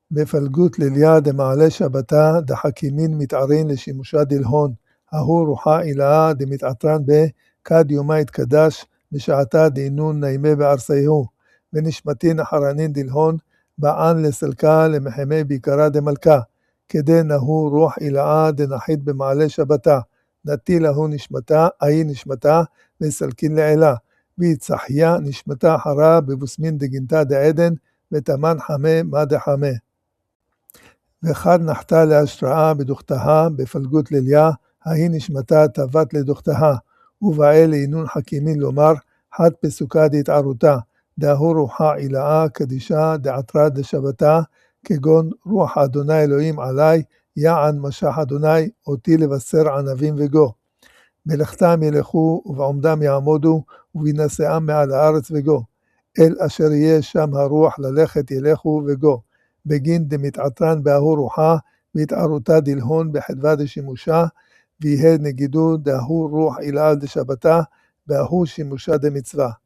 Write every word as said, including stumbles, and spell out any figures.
בפלגות ליליה דמעלה שבתה דחכימין מתערין לשימושה דלהון, ההוא רוחה אילאה דמתעטרן בכד יומה התקדש, בשעתה דינון נעימה בארסייהו, ונשמתין אחרנין דלהון, בען לסלקה למחמי ביקרה דמלכה, כדי נהו רוח אילאה דנחית במעלה שבתה, נתי להו נשמתה, אי נשמתה, וסלקין לעילה, ויצחיה נשמתה אחרה בבוסמין דגינתה דעדן, ותמן חמה מה דחמה. וחד נחתה להשראה בדוכתה בפלגות ליליה, ההיא נשמתה תבת לדוכתה, ובאה לעינון חכימין לומר, חד פסוקה דהתערותה, דהוא רוחה אילאה קדישה דעתרה דשבתה, כגון רוח אדוני אלוהים עלי, יען משח אדוני אותי לבשר ענבים וגו. מלאכתם ילכו ובעומדם יעמודו, ובנשאם מעל הארץ וגו. אל אשר יהיה שם הרוח ללכת ילכו וגו. בגין דמתעטרן בהוא רוחה, והתערותה דלהון בחדווה דשימושה, ויהא נגידו דהוא רוח אילאה דשבתה, בהוא שימושה דמצווה.